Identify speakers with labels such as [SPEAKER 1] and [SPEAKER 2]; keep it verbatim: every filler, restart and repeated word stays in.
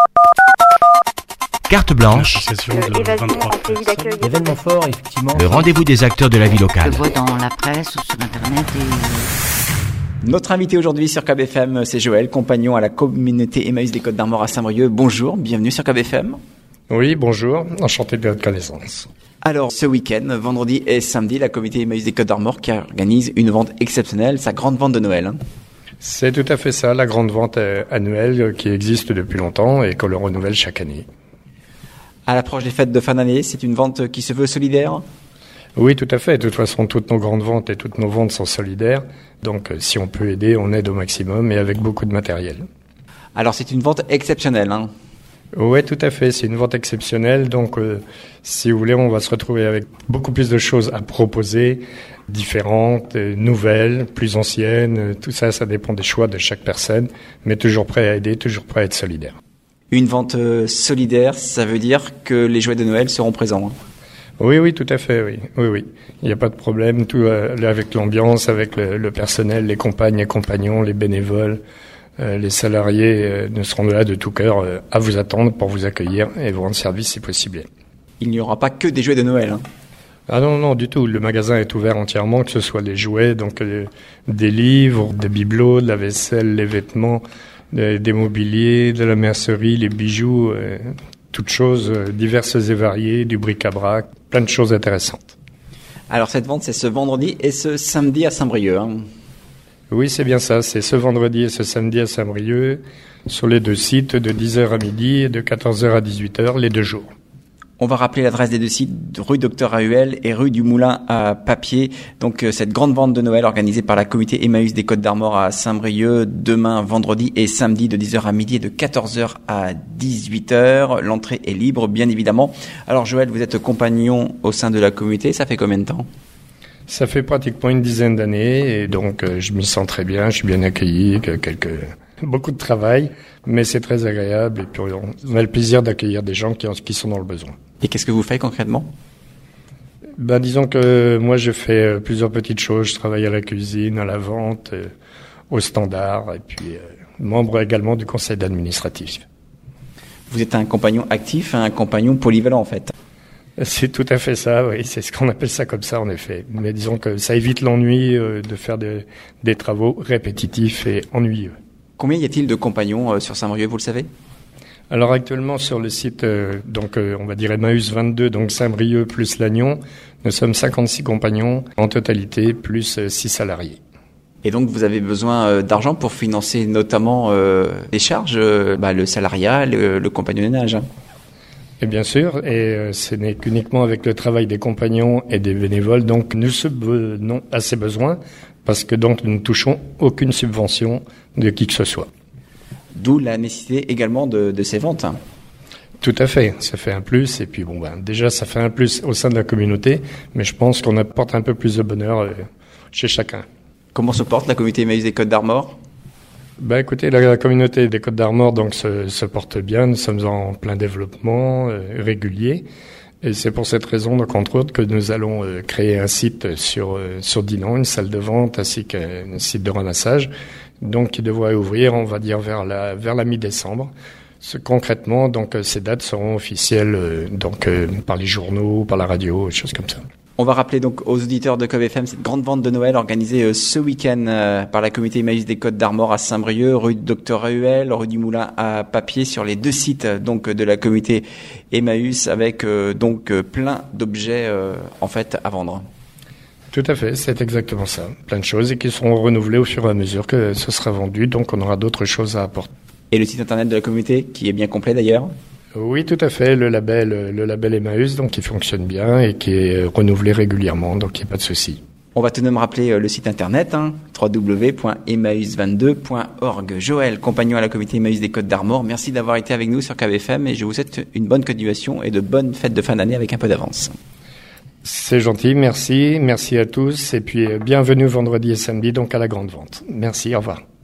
[SPEAKER 1] Carte blanche,
[SPEAKER 2] événement fort, effectivement.
[SPEAKER 1] le rendez-vous des acteurs de la vie locale.
[SPEAKER 3] Je vois dans la presse ou sur internet et...
[SPEAKER 2] Notre invité aujourd'hui sur K B F M, c'est Joël, compagnon à la communauté Emmaüs des Côtes d'Armor à Saint-Brieuc. Bonjour, bienvenue sur K B F M.
[SPEAKER 4] Oui, bonjour, enchanté de votre connaissance.
[SPEAKER 2] Alors, ce week-end, vendredi et samedi, la communauté Emmaüs des Côtes d'Armor qui organise une vente exceptionnelle, sa grande vente de Noël. Hein.
[SPEAKER 4] C'est tout à fait ça, la grande vente annuelle qui existe depuis longtemps et qu'on le renouvelle chaque année.
[SPEAKER 2] À l'approche des fêtes de fin d'année, c'est une vente qui se veut solidaire ?
[SPEAKER 4] Oui, tout à fait. De toute façon, toutes nos grandes ventes et toutes nos ventes sont solidaires. Donc, si on peut aider, on aide au maximum et avec beaucoup de matériel.
[SPEAKER 2] Alors, c'est une vente exceptionnelle, hein ?
[SPEAKER 4] Oui, tout à fait. C'est une vente exceptionnelle. Donc, euh, si vous voulez, on va se retrouver avec beaucoup plus de choses à proposer, différentes, euh, nouvelles, plus anciennes. Euh, tout ça, ça dépend des choix de chaque personne, mais toujours prêt à aider, toujours prêt à être solidaire.
[SPEAKER 2] Une vente euh, solidaire, ça veut dire que les jouets de Noël seront présents. Hein.
[SPEAKER 4] Oui, oui, tout à fait, oui. Oui, oui. Il n'y a pas de problème. Tout euh, avec l'ambiance, avec le, le personnel, les compagnes et compagnons, les bénévoles, euh, les salariés euh, ne seront là de tout cœur euh, à vous attendre pour vous accueillir et vous rendre service si possible.
[SPEAKER 2] Il n'y aura pas que des jouets de Noël. Hein.
[SPEAKER 4] Ah non, non, du tout. Le magasin est ouvert entièrement, que ce soit les jouets, donc euh, des livres, des bibelots, de la vaisselle, les vêtements, des, des mobiliers, de la mercerie, les bijoux, euh, toutes choses euh, diverses et variées, du bric-à-brac, plein de choses intéressantes.
[SPEAKER 2] Alors cette vente, c'est ce vendredi et ce samedi à Saint-Brieuc. Hein.
[SPEAKER 4] Oui, c'est bien ça. C'est ce vendredi et ce samedi à Saint-Brieuc, sur les deux sites, de dix heures à midi et de quatorze heures à dix-huit heures, les deux jours.
[SPEAKER 2] On va rappeler l'adresse des deux sites, rue Docteur Rahuel et rue du Moulin à Papier. Donc euh, cette grande vente de Noël organisée par la communauté Emmaüs des Côtes d'Armor à Saint-Brieuc, demain vendredi et samedi de dix heures à midi et de quatorze heures à dix-huit heures. L'entrée est libre, bien évidemment. Alors Joël, vous êtes compagnon au sein de la communauté, ça fait combien de temps ?
[SPEAKER 4] Ça fait pratiquement une dizaine d'années et donc euh, je m'y sens très bien, je suis bien accueilli, quelques... beaucoup de travail, mais c'est très agréable et puis on a le plaisir d'accueillir des gens qui, qui sont dans le besoin.
[SPEAKER 2] Et qu'est-ce que vous faites concrètement ?
[SPEAKER 4] Ben, disons que moi je fais plusieurs petites choses, je travaille à la cuisine, à la vente, euh, au standard et puis euh, membre également du conseil administratif.
[SPEAKER 2] Vous êtes un compagnon actif, un compagnon polyvalent en fait.
[SPEAKER 4] C'est tout à fait ça, oui, c'est ce qu'on appelle ça comme ça en effet. Mais disons que ça évite l'ennui euh, de faire de, des travaux répétitifs et ennuyeux.
[SPEAKER 2] Combien y a-t-il de compagnons euh, sur Saint-Brieuc, vous le savez ?
[SPEAKER 4] Alors actuellement sur le site, euh, donc euh, on va dire Emmaüs vingt-deux, donc Saint-Brieuc plus Lannion, nous sommes cinquante-six compagnons en totalité, plus euh, six salariés.
[SPEAKER 2] Et donc vous avez besoin euh, d'argent pour financer notamment euh, les charges, euh, bah, le salariat, le, le compagnonnage. Hein.
[SPEAKER 4] Et bien sûr, et euh, ce n'est qu'uniquement avec le travail des compagnons et des bénévoles, donc nous subvenons à ces besoins, parce que donc nous ne touchons aucune subvention de qui que ce soit.
[SPEAKER 2] D'où la nécessité également de, de ces ventes. Hein.
[SPEAKER 4] Tout à fait, ça fait un plus, et puis bon ben déjà ça fait un plus au sein de la communauté, mais je pense qu'on apporte un peu plus de bonheur euh, chez chacun.
[SPEAKER 2] Comment se porte la communauté Emmaüs des Côtes d'Armor ?
[SPEAKER 4] Ben écoutez, la, la communauté des Côtes d'Armor donc se, se porte bien, nous sommes en plein développement euh, régulier, et c'est pour cette raison donc entre autres que nous allons euh, créer un site sur euh, sur Dinan, une salle de vente ainsi qu'un site de ramassage. Donc, qui devrait ouvrir, on va dire, vers la, vers la mi-décembre. Ce, concrètement, donc, ces dates seront officielles, euh, donc, euh, par les journaux, par la radio, des choses comme ça.
[SPEAKER 2] On va rappeler donc aux auditeurs de K B F M cette grande vente de Noël organisée euh, ce week-end euh, par la communauté Emmaüs des Côtes d'Armor à Saint-Brieuc, rue Docteur Rahuel, rue du Moulin à Papier, sur les deux sites donc de la communauté Emmaüs, avec euh, donc euh, plein d'objets euh, en fait à vendre.
[SPEAKER 4] Tout à fait, c'est exactement ça. Plein de choses et qui seront renouvelées au fur et à mesure que ce sera vendu, donc on aura d'autres choses à apporter.
[SPEAKER 2] Et le site internet de la communauté, qui est bien complet d'ailleurs ?
[SPEAKER 4] Oui, tout à fait, le label, le label Emmaüs, donc qui fonctionne bien et qui est renouvelé régulièrement, donc il n'y a pas de souci.
[SPEAKER 2] On va tout de même rappeler le site internet, hein, w w w point emmaüs vingt-deux point org. Joël, compagnon à la communauté Emmaüs des Côtes d'Armor, merci d'avoir été avec nous sur K B F M et je vous souhaite une bonne continuation et de bonnes fêtes de fin d'année avec un peu d'avance.
[SPEAKER 4] C'est gentil, merci, merci à tous et puis bienvenue vendredi et samedi donc à la grande vente. Merci, au revoir.